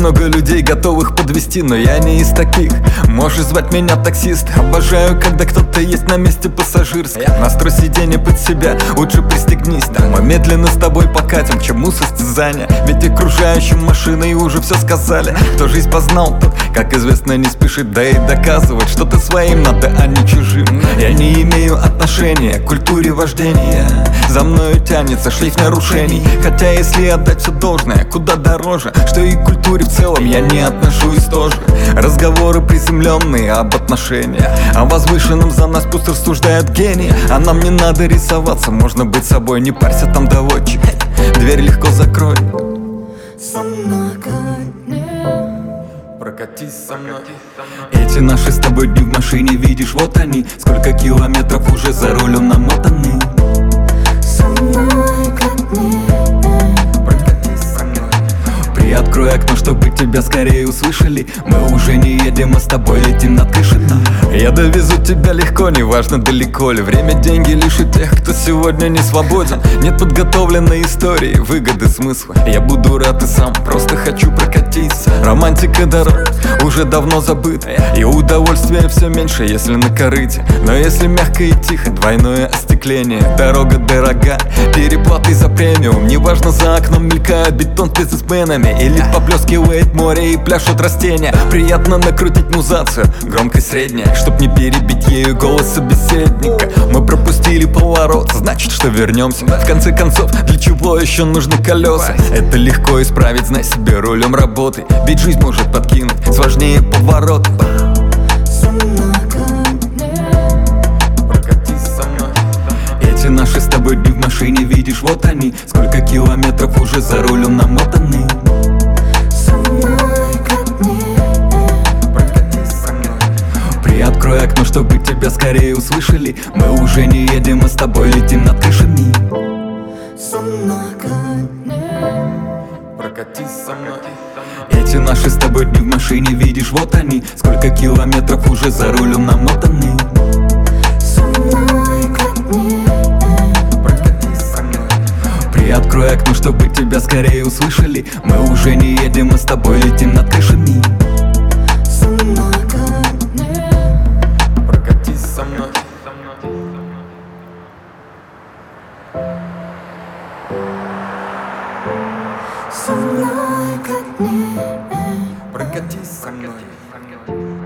много людей, готовых подвести, но я не из таких. Можешь звать меня таксист. Обожаю, когда кто-то есть на месте пассажирском. Настрой сиденье под себя, лучше пристегнись. Мы медленно с тобой покатим, к чему состязания? Ведь окружающим машиной уже все сказали. Кто жизнь познал, тот, как известно, не спешит. Да и доказывать что-то своим надо, а не чужим. Я не имею отношения к культуре вождения. За мною тянется шлейф нарушений. Хотя если отдать все должное, куда дороже, что и к культуре в целом я не отношусь тоже. Разговоры приземленные об отношениях, о возвышенном за нас пусть рассуждают гении. А нам не надо рисоваться, можно быть собой, не парься там доводчик. Дверь легко закрой. Со много дней. Прокатись со мной. Эти наши с тобой дни в машине, видишь, вот они. Сколько километров уже за рулем намотаны. Со много дней. Прокатись со мной. Приоткрой окно, чтобы тебя скорее услышали. Мы уже не едем, а с тобой летим над крышей. Я довезу тебя легко, неважно далеко ли. Время, деньги лишь у тех, кто сегодня не свободен. Нет подготовленной истории, выгоды, смысла. Я буду рад и сам, просто хочу прокатиться. Романтика дорог уже давно забыта, и удовольствия все меньше, если на корыте. Но если мягко и тихо, двойное остекление. Дорога дорога, переплаты за премиум. Неважно, за окном мелькает бетон с бизнесменами, или поблескивает море и пляшут растения. Приятно накрутить музацию, громкость средняя, чтоб не перебить ею голос собеседника. Мы пропустили поворот, значит, что вернемся. В конце концов, для чего еще нужны колеса? Это легко исправить, знай себе, рулем работы. Ведь жизнь может подкинуть сложнее поворот. Со много дней. Прокатись со мной. Эти наши с тобой дни в машине, видишь, вот они. Сколько километров уже за рулем намотаны. Со много дней. Приоткрой окно, чтобы тебя скорее услышали. Мы уже не едем, а с тобой летим над крышами. Со много дней. Прокатись со мной. Эти наши с тобой дни в машине, видишь, вот они. Сколько километров уже за рулем намотаны. Со много дней. Прокатись со мной. Приоткрой окно, чтобы тебя скорее услышали. Мы уже не едем, а с тобой летим над крышами. Со много дней. Прокатись со мной. Со много дней. Прокатись со мной.